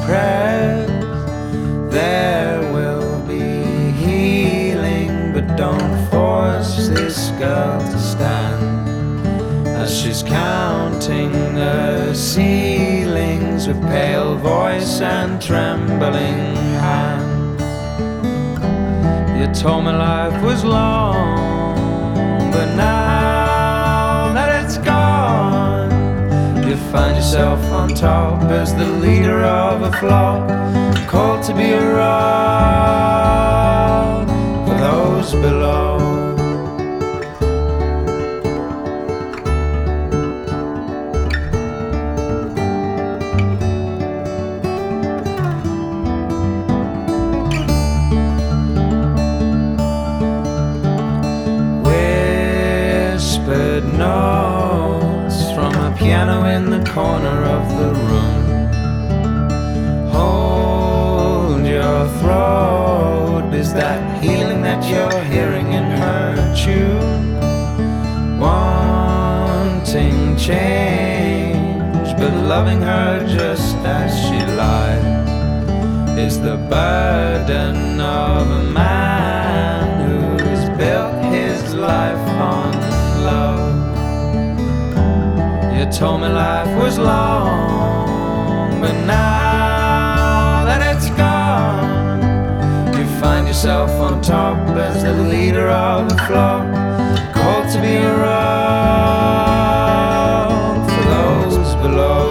prayers. There will be healing, but don't force this girl to stand as she's counting the ceilings with pale voice and trembling hands. You told me life was long, but now that it's gone, you find yourself on top as the leader of a flock, called to be a rock for those below. Whispered notes from a piano in the corner of the room. Hold your throat, is that healing that you're hearing in her tune? Wanting change, but loving her just as she lies, is the burden of a man who's built his life on love. You told me life was long, but now that it's gone, you find yourself on top as the leader of the flock, called to be a rock for those below.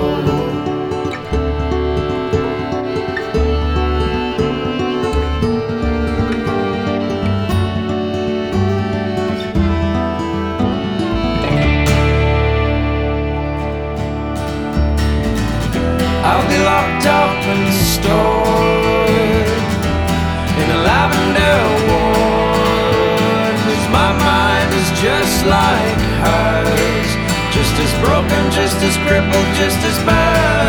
I'll be locked up and stored in a lavender ward, 'cause my mind is just like hers, just as broken, just as crippled, just as bad.